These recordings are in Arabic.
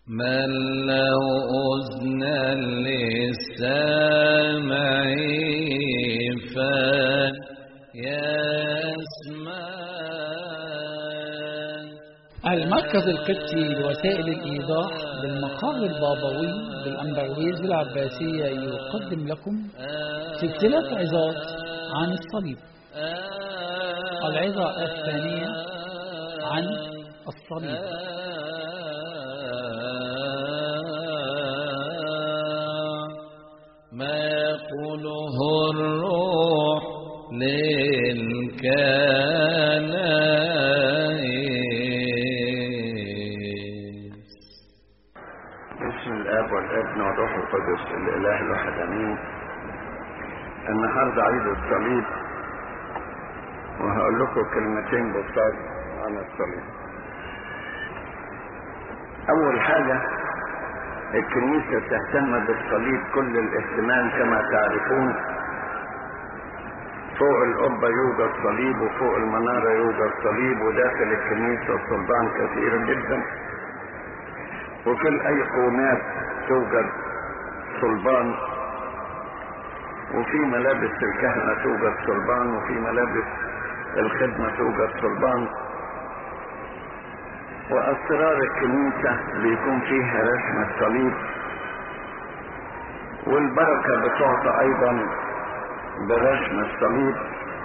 من له أذنا للسامع فليسمع. المركز القبطي لوسائل الإيضاح بالمقر البابوي بالأنبرويز العباسية يقدم لكم سلسلة عظات عن الصليب. العظة الثانية عن الصليب. ما يقوله الروح للكنائس. بسم الاب والابن والروح القدس الاله الواحد امين. النهارده عيد الصليب وهقول لكم كلمتين بسيطة عن الصليب. اول حاجه الكنيسة تهتم بالصليب كل الاهتمام كما تعرفون. فوق القبة يوجد صليب وفوق المنارة يوجد صليب، وداخل الكنيسة صلبان كثير جدا، وفي الأيقونات توجد صلبان، وفي ملابس الكهنة توجد صلبان، وفي ملابس الخدمة توجد صلبان. وأسرار الكنيسة بيكون فيها رسم الصليب، والبركة بتعطى أيضا برسم الصليب.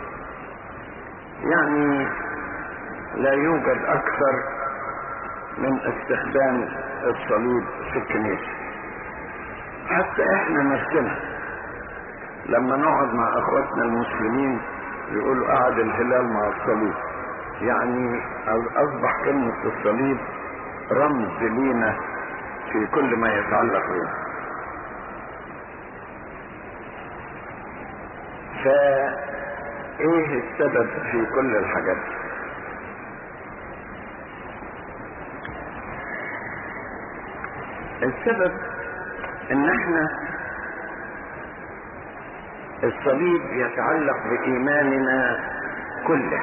يعني لا يوجد أكثر من استخدام الصليب في الكنيسة. حتى احنا نفسنا لما نقعد مع اخواتنا المسلمين يقولوا قعد الهلال مع الصليب، يعني اصبح كلمة الصليب رمز لينا في كل ما يتعلق بنا. فايه السبب في كل الحاجات؟ السبب ان احنا الصليب يتعلق بايماننا كله.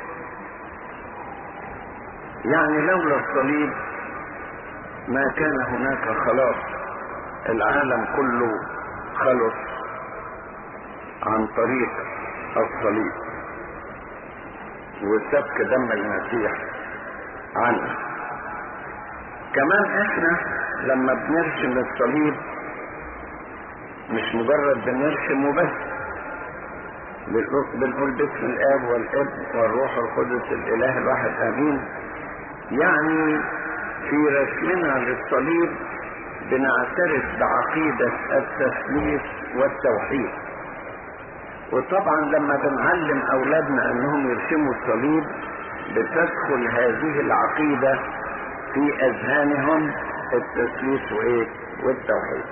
يعني لولا الصليب ما كان هناك خلاص. العالم كله خلص عن طريق الصليب وسفك دم المسيح عنه. كمان احنا لما بنرسم الصليب مش مجرد بنرسمه بس، بنقول باسم الاب والابن والروح القدس الاله الواحد امين. يعني في رسمنا للصليب بنعترف بعقيدة التثليث والتوحيد. وطبعا لما بنعلم اولادنا انهم يرسموا الصليب بتدخل هذه العقيدة في اذهانهم التثليث والتوحيد.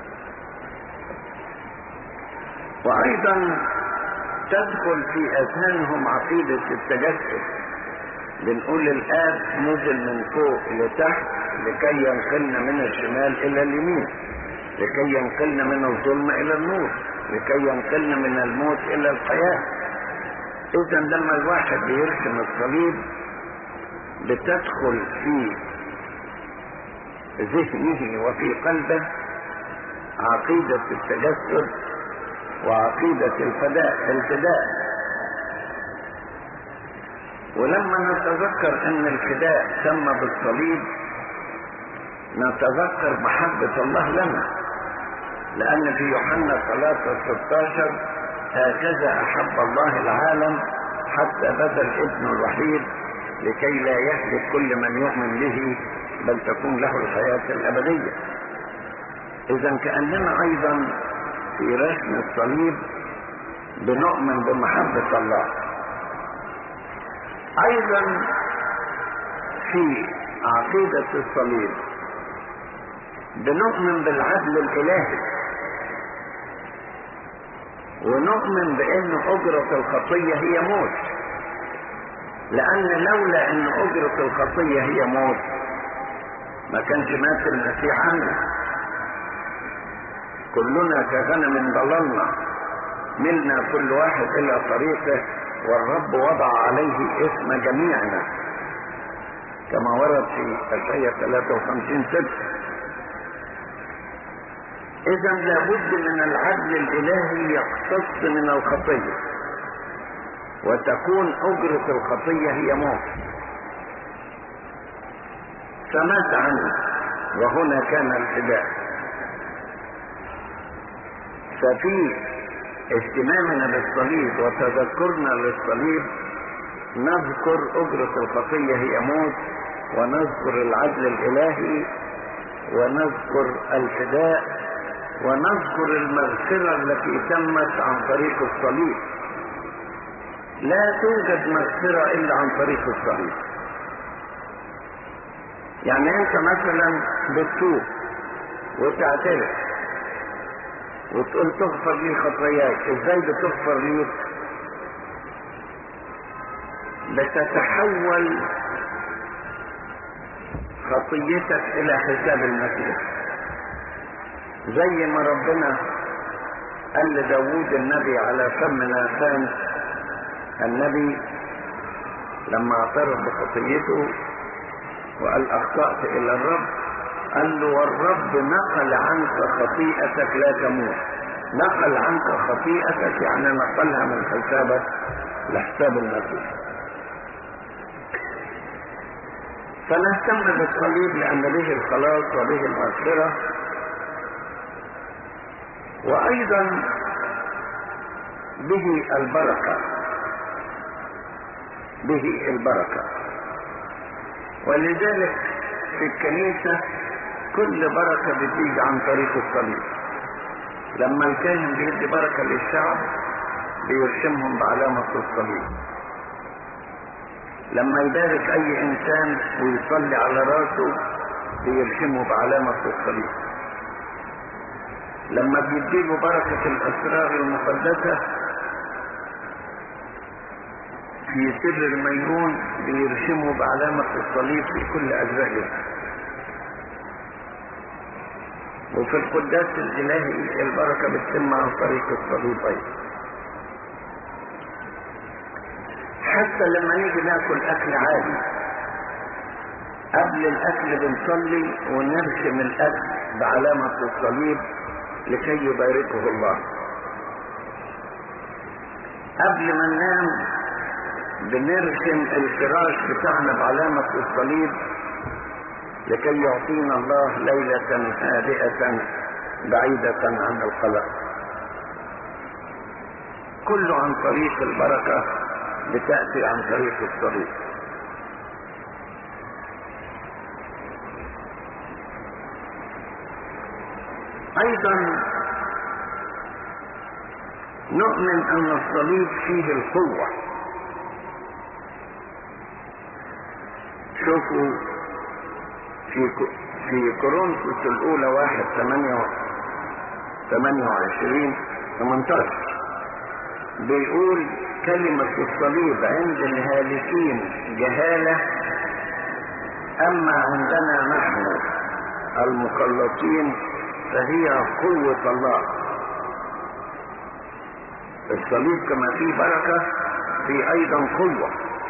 وايضا تدخل في اذهانهم عقيدة التجسد. بنقول الآب نزل من فوق لتحت لكي ينقلنا من الشمال الى اليمين، لكي ينقلنا من الظلم الى النور، لكي ينقلنا من الموت الى الحياة. اذا لما الواحد بيرسم الصليب بتدخل في ذهنه وفي قلبه عقيدة التجسد وعقيدة الفداء. ولما نتذكر ان الفداء تم بالصليب نتذكر محبة الله لنا، لان في يوحنا 3:16 هكذا احب الله العالم حتى بذل ابنه الوحيد لكي لا يهلك كل من يؤمن به بل تكون له الحياة الابدية. اذا كأننا ايضا في رسم الصليب بنؤمن بمحبة الله. ايضا في عقيدة الصليب بنؤمن بالعدل الالهي، ونؤمن بان اجرة الخطية هي موت. لان لولا ان اجرة الخطية هي موت ما كانش مات المسيح عنا. كلنا كغنم ضللنا، ملنا كل واحد الى طريقه، والرب وضع عليه اسم جميعنا كما ورد في اشعياء 53:6. إذا لابد من العدل الإلهي يقتص من الخطية، وتكون أجرة الخطية هي موت. فمات عنه، وهنا كان الفداء. ففي اهتمامنا بالصليب وتذكرنا للصليب نذكر أجرة الخطية هي موت، ونذكر العدل الإلهي، ونذكر الفداء، ونذكر المغفرة التي تمت عن طريق الصليب. لا توجد مغفرة إلا عن طريق الصليب. يعني أنت مثلا بتتوب وتعترف وتقول تغفر لي خطاياك. إزاي بتغفر ليك؟ بتتحول خطيتك إلى حساب المسيح، زي ما ربنا قال لداود النبي على فم ناثان النبي لما اعترف بخطيته وقال أخطأت إلى الرب، قال له والرب نقل عنك خطيئتك لا تموت. نقل عنك خطيئتك يعني نقلها من حسابك لحساب المسيح. فنهتم بالصليب لأن به الخلاص وبه المغفرة، وأيضا به البركة، به البركة. ولذلك في الكنيسة كل بركة بتيجي عن طريق الصليب. لما الكاهن بيدي بركة للشعب بيرشمهم بعلامة الصليب. لما يبارك أي إنسان ويصلي على راسه بيرشمه بعلامة الصليب. لما بيديله بركة الأسرار المقدسة في سر الميمون بيرشمه بعلامة الصليب في كل أجزائه. وفي القداس الإلهي البركة بتتم عن طريق الصليب أيضا. حتى لما نيجي ناكل أكل عادي قبل الأكل بنصلي ونرشم الأكل بعلامة الصليب لكي يباركه الله. قبل ما ننام بنرسم الفراش بتاعنا بعلامة الصليب لكي يعطينا الله ليلة هادئة بعيدة عن القلق. كله عن طريق البركة بتأتي عن طريق الصليب. أيضا نؤمن أن الصليب فيه القوة. شوفوا في كورنثوس الأولى 1:28 بيقول كلمة الصليب عند الهالكين جهالة، أما عندنا نحن المخلصين فهي قوة الله. الصليب كما فيه بركة فيه أيضا قوة،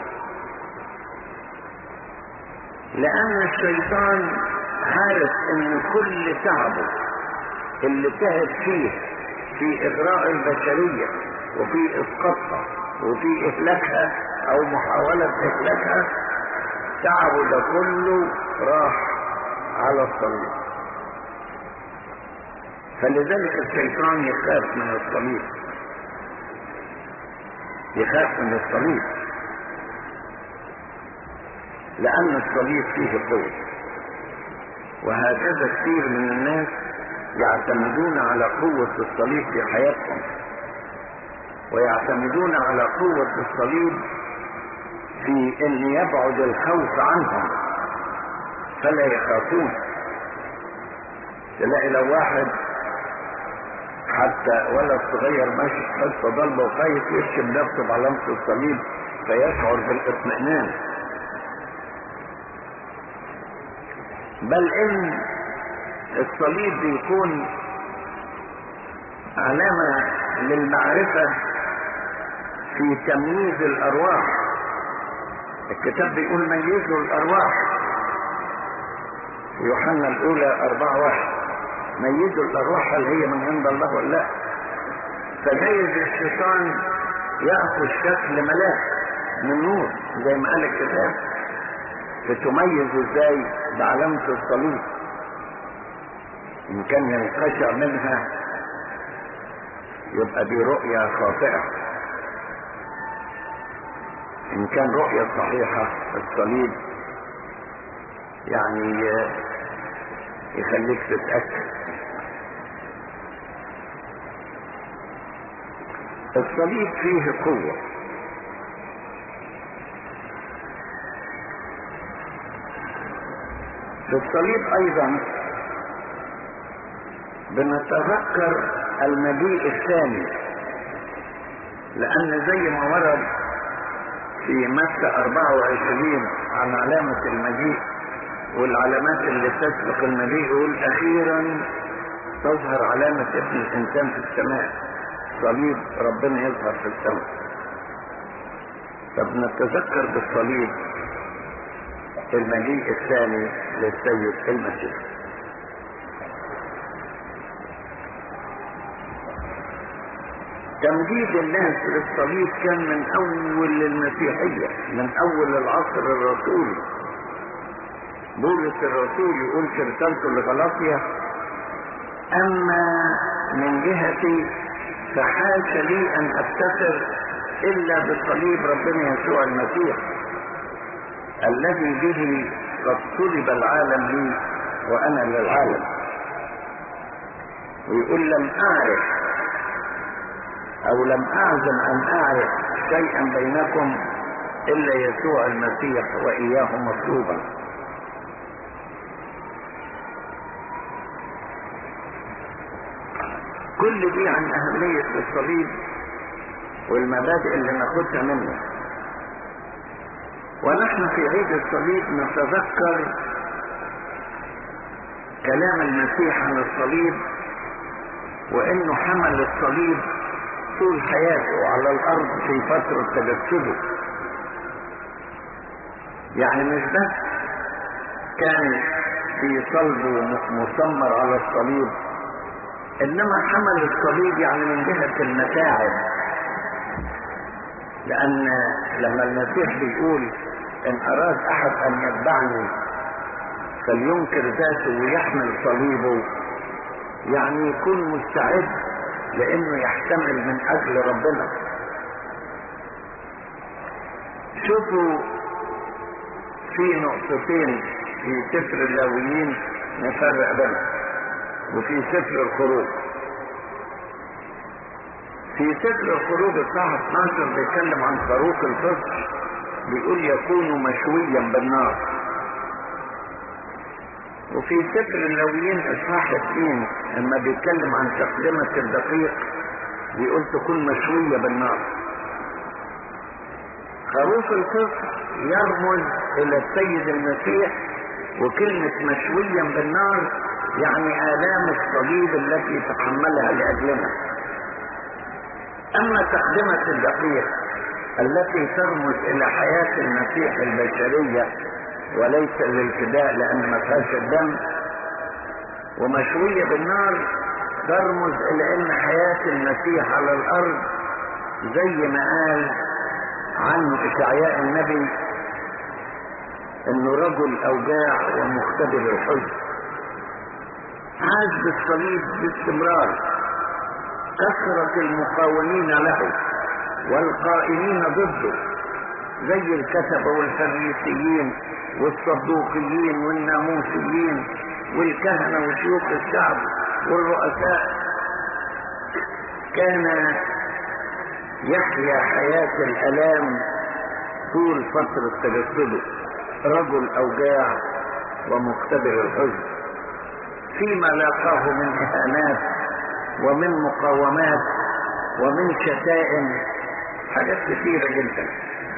لأن الشيطان عارف أن كل تعبه اللي تعب فيه في إغراء البشرية وفي إسقاطها وفي إهلاكها أو محاولة إهلاكها، تعبه ده كله راح على الصليب. فلذلك الشيطان يخاف من الصليب، يخاف من الصليب لأن الصليب فيه قوة. وهكذا كثير من الناس يعتمدون على قوة الصليب في حياتهم، ويعتمدون على قوة الصليب في أن يبعد الخوف عنهم فلا يخافون. تلاقي لو واحد حتى ولد صغير ماشي في حته ضلمه وخايف يرشم نفسه بعلامة الصليب فيشعر بالاطمئنان. بل ان الصليب بيكون علامة للمعرفة في تمييز الارواح. الكتاب بيقول ميزوا الارواح، يوحنا الاولى 4:1 ميزوا الأرواح هل هي من عند الله ولا لا. فجايز الشيطان يأخذ شكل ملاك من نور زي ما قال الكتاب، فتميز ازاي بعلامة الصليب. إن كان ينقشع منها يبقى دي رؤية خاطئة، إن كان رؤية صحيحة الصليب يعني يخليك تتأكد. الصليب فيه قوة، في الصليب أيضا بنتذكر المجيء الثاني، لأن زي ما ورد في متى 24 عن علامة المجيء والعلامات اللي تسبق المجيء، يقول أخيرا تظهر علامة ابن الإنسان في السماء، صليب ربنا يظهر في السماء. فبنتذكر بالصليب المجيء الثاني للسيد المسيح. تمجيد الناس للصليب كان من أول المسيحية، من أول العصر الرسولي. بولس الرسول يقول في رسالته لغلاطيا: أما من جهتي فحاش لي أن أفتخر إلا بصليب ربنا يسوع المسيح الذي به قد صلب العالم لي وأنا للعالم. ويقول: لم أعرف أو لم أعزم أن أعرف شيئا بينكم إلا يسوع المسيح وإياه مطلوبا. كل دي عن أهمية الصليب والمبادئ اللي ناخدها منه. ونحن في عيد الصليب نتذكر كلام المسيح عن الصليب، وإنه حمل الصليب طول حياته على الأرض في فترة تجسده. يعني مش بس كان في صلبه مسمر على الصليب، إنما حمل الصليب يعني من جهة المتاعب. لأن لما المسيح بيقول: إن أراد أحد أن يتبعني فلينكر ذاته ويحمل صليبه، يعني يكون مستعد لأنه يحتمل من أجل ربنا. شوفوا في نقطتين في سفر اللاويين نفرق بينهم، وفي سفر الخروج. في سفر الخروج الصح 12 بيتكلم عن خروف الفصح، بيقول: يكون مشويا بالنار. وفي سفر اللاويين اصحاح 2 لما بيتكلم عن تقدمة الدقيق بيقول: تكون مشوية بالنار. خروف الفصح يرمز الى السيد المسيح، وكلمة مشويا بالنار يعني آلام الصليب التي تحملها لأجلنا. أما تقدمة الدقيق التي ترمز إلى حياة المسيح البشرية وليس للفداء لأن ما فيهاش الدم، ومشوية بالنار ترمز إلى أن حياة المسيح على الأرض زي ما قال عنه إشعياء النبي إنه رجل أوجاع ومختبر الحزن. عاش بالصليب باستمرار، كثرة المقاومين له والقائمين ضده زي الكتبة والفريسيين والصدوقيين والناموسيين والكهنة وشيوخ الشعب والرؤساء. كان يحيا حياة الألام طول فترة تجسده، رجل أوجاع ومختبر الحزن، فيما لاقاه من إهانات ومن مقاومات ومن شتائم، حاجات كثيرة جدا.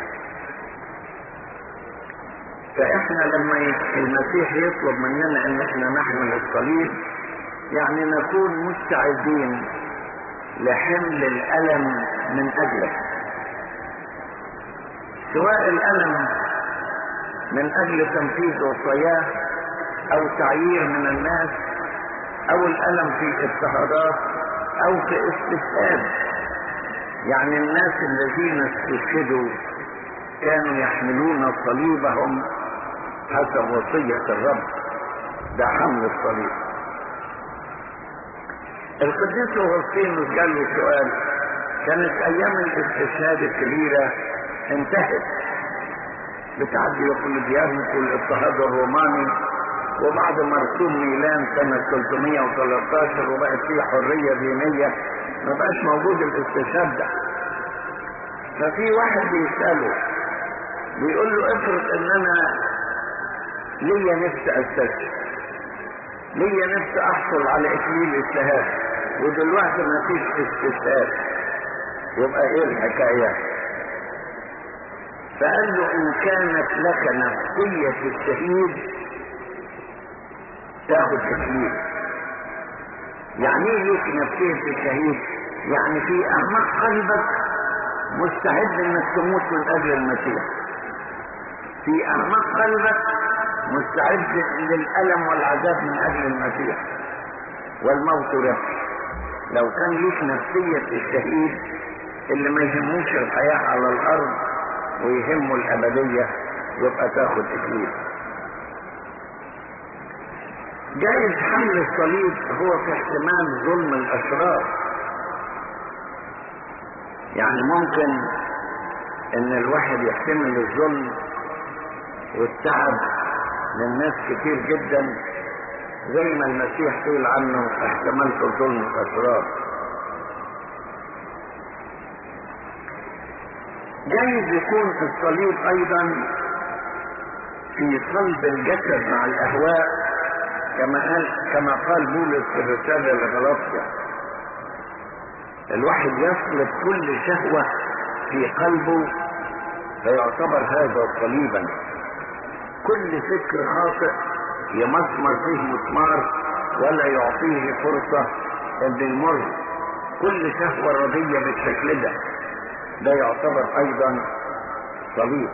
فإحنا لما المسيح يطلب مننا إن إحنا نحمل الصليب، يعني نكون مستعدين لحمل الألم من أجله، سواء الألم من أجل تنفيذ وصاياه أو تعيير من الناس او الالم في اضطهادات او في استشهاد. يعني الناس الذين استشهدوا كانوا يحملون صليبهم حسب وصية الرب، ده حمل الصليب. القديس أغسطينوس قال له سؤال، كانت ايام الاستشهاد الكبيرة انتهت بتاع ديوقليديانوس والاضطهاد الروماني، وبعد مرسوم ميلان سنة 313 وبقت فيه حرية دينية، ما بقاش موجود الاستشهاد ده. ففي واحد بيسأله بيقول له افرض ان انا ليا نفس استشهد، ليا نفس احصل على اكليل الشهادة، ودلوقتي ما فيش استشهاد، يبقى ايه الحكاية؟ فقال له ان كانت لك نفسية الشهيد تاخد اكليل. يعني ايه ليك نفسية الشهيد؟ يعني في اعماق قلبك مستعد انك تموت من اجل المسيح، في اعماق قلبك مستعد للالم والعذاب من اجل المسيح، والموت ربح. لو كان ليك نفسية الشهيد اللي ما يهموش الحياة على الارض ويهمه الابدية، يبقى تاخد اكليل. جائز حمل الصليب هو في احتمال ظلم الاشرار. يعني ممكن ان الواحد يحتمل الظلم والتعب من ناس كتير جدا، زي ما المسيح قيل عنه احتملت ظلم الاشرار. جايز يكون الصليب ايضا في صلب الجسد مع الاهواء، كما قال بولس في الرسالة لغلاطيا، الواحد يصلب كل شهوة في قلبه فيعتبر هذا صليبا. كل فكر خاطئ يمسمر فيه مسمار ولا يعطيه فرصة ان يمر. كل شهوة ردية بالشكل ده يعتبر ايضا صليب.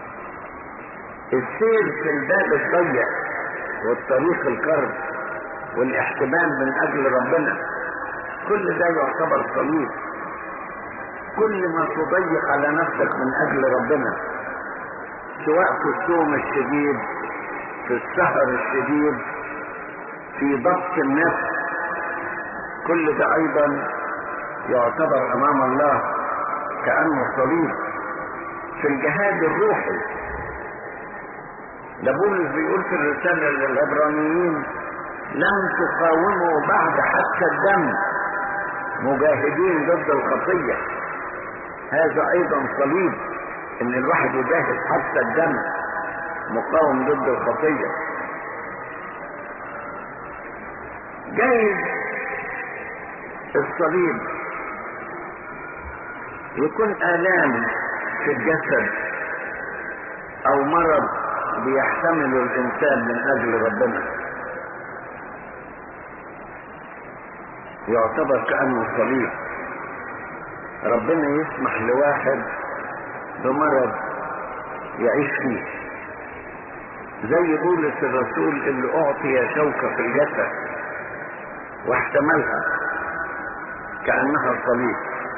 السير في الباب الضيق والطريق الكرب والاحتمال من اجل ربنا، كل ده يعتبر صليب. كل ما تضيق على نفسك من اجل ربنا، سواء في الصوم الشديد، في السهر الشديد، في ضبط النفس، كل ده ايضا يعتبر امام الله كأنه صليب. في الجهاد الروحي، ده بولس بيقول في الرسالة للعبرانيين لم تقاوموا بعد حتى الدم مجاهدين ضد الخطية. هذا ايضا صليب، ان الواحد يجاهد حتى الدم مقاوم ضد الخطية. جايز الصليب يكون آلام في الجسد او مرض بيحتمل الانسان من اجل ربنا، يعتبر كأنه صليب. ربنا يسمح لواحد بمرض يعيش فيه، زي بولس الرسول اللي اعطي شوكة في الجسد واحتملها كأنها صليب.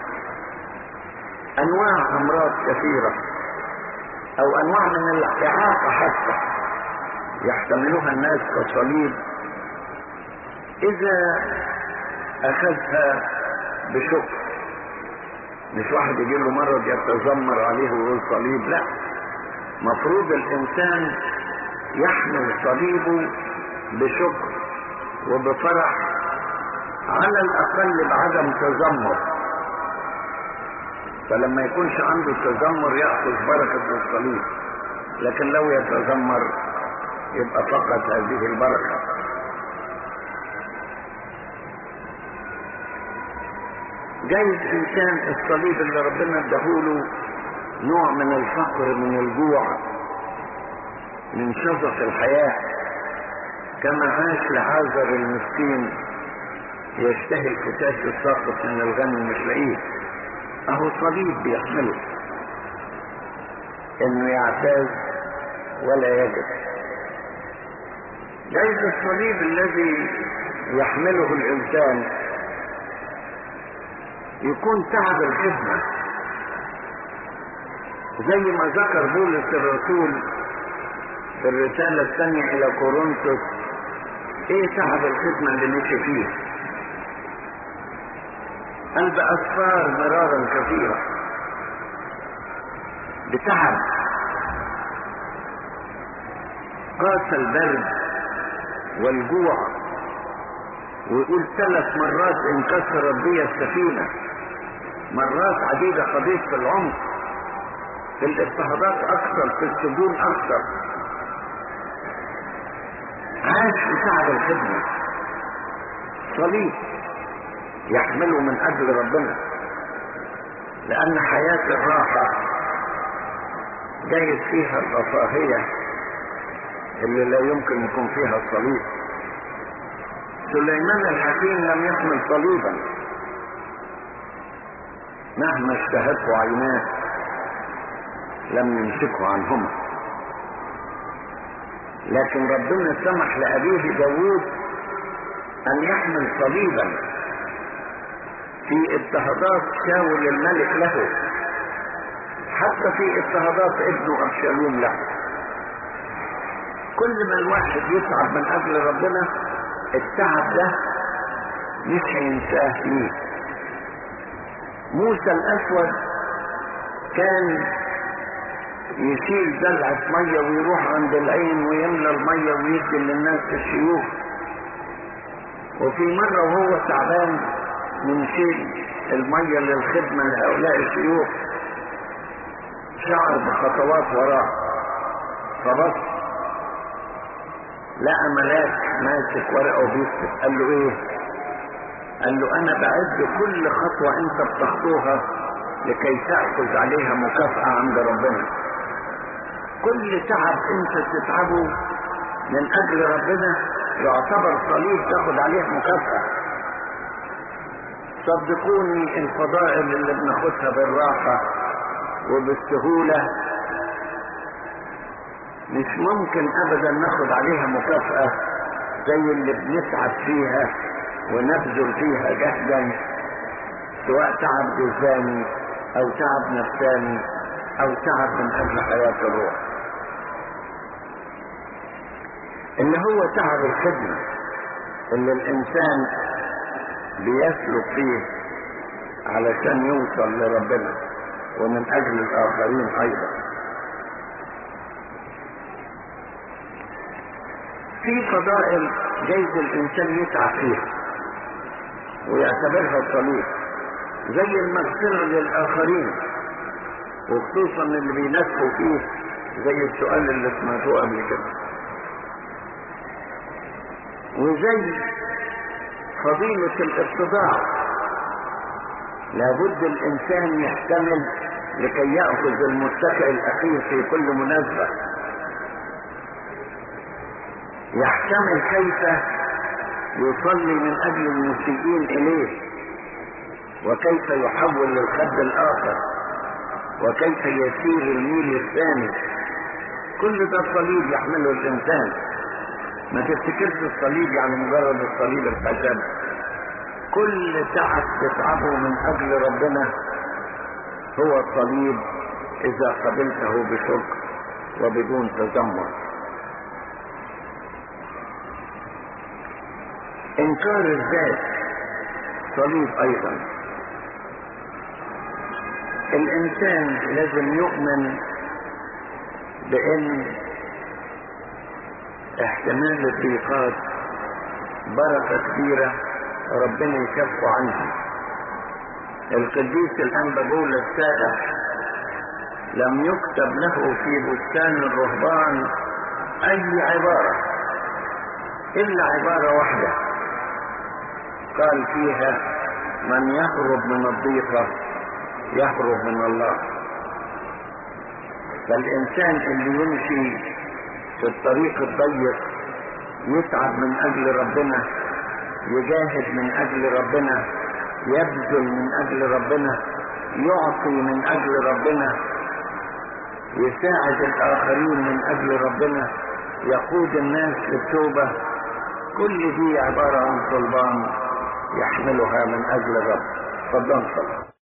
انواع امراض كثيرة او انواع من الاعاقة حتى يحتملوها الناس كصليب اذا اخذها بشكر. مش واحد يجي له مرض يتذمر عليه ويقول صليب، لا، مفروض الانسان يحمل صليبه بشكر وبفرح، على الاقل بعدم تذمر. فلما يكونش عنده تذمر يأخذ بركة الصليب، لكن لو يتذمر يبقى فقط هذه البركة. جايز انسان الصليب اللي ربنا اداهوله نوع من الفقر، من الجوع، من شظف الحياة، كما عاش لعازر المسكين يشتهي الفتاة الساقط من الغنم مش لاقيه. اهو صليب بيحمله انه يعتاز ولا يجد. جايز الصليب الذي يحمله الإنسان يكون تعب الخدمة، زي ما ذكر بولس الرسول في الرسالة الثانية إلى كورنثوس إيه تعب الخدمة اللي مشي فيه. قال بأسفار مرارا كثيرة، بتعب، قاس البرد والجوع، ويقول 3 مرات انكسرت بي السفينة، مرات عديدة قضيت في العمق، في الاضطهادات أكثر، في السجون أكثر. عاش بتعب الخدمة، صليب يحمله من أجل ربنا، لأن حياة الراحة جايز فيها الرفاهية اللي لا يمكن يكون فيها الصليب. سليمان الحكيم لم يحمل صليبا مهما اشتهته عيناه، لم يمسكه عنهما، لكن ربنا سمح لأبيه داود أن يحمل صليبا في اضطهادات شاول الملك له، حتى في اضطهادات ابنه أبشالوم له. كل ما الواحد يتعب من أجل ربنا التعب ده مش هينساه ليه. موسى الأسود كان يشيل زلعة مية ويروح عند العين ويملى المية ويدي للناس الشيوخ، وفي مرة وهو تعبان يشيل المية للخدمة لهؤلاء الشيوخ شعر بخطوات وراه، فبص لقى ملاك ماسك ورقه وبيكتب. قال له ايه؟ قال له انا بعد كل خطوة انت بتخطوها لكي تأخذ عليها مكافأة عند ربنا. كل تعب انت تتعبه من اجل ربنا يعتبر صليب تاخد عليه مكافأة. صدقوني الفضائل اللي بناخدها بالراحة وبالسهولة مش ممكن ابدا ناخد عليها مكافأة زي اللي بنتعب فيها ونبذل فيها جهدا، سواء تعب جسماني او تعب نفساني او تعب من اجل حياة الروح، اللي هو تعب الخدمة اللي الانسان بيسلك فيه علشان يوصل لربنا ومن اجل الاخرين ايضا. في فضائل جايز الانسان يتعب فيها ويعتبرها الصليب، زي المغفرة للاخرين، وخصوصا اللي بينسوا فيه زي السؤال اللي سمعتوه قبل كده، وزي فضيلة الاتضاع. لابد الانسان يحتمل لكي يأخذ المتكئ الاخير في كل مناسبة، يحتمل كيف يصلي من اجل المسيئين اليه، وكيف يحول للخد الاخر، وكيف يسير الميل الثاني. كل ده صليب يحمله الانسان. ما تفتكرش الصليب يعني مجرد الصليب الحسن. كل تعب تتعبه من اجل ربنا هو الصليب اذا قبلته بشكر وبدون تذمر. انكار الذات صليب ايضا. الانسان لازم يؤمن بان احتمال الضيقات بركة كبيرة ربنا يكف عنها. القديس الأنبا بولس السائح لم يكتب له في بستان الرهبان أي عبارة إلا عبارة واحدة قال فيها: من يهرب من الضيقة يهرب من الله. فالإنسان اللي يمشي في الطريق الضيق يتعب من أجل ربنا، يجاهد من أجل ربنا، يبذل من أجل ربنا، يعطي من أجل ربنا، يساعد الآخرين من أجل ربنا، يقود الناس للتوبة، كل دي عبارة عن صلبان يحملها من أجل الرب. تفضل صلي.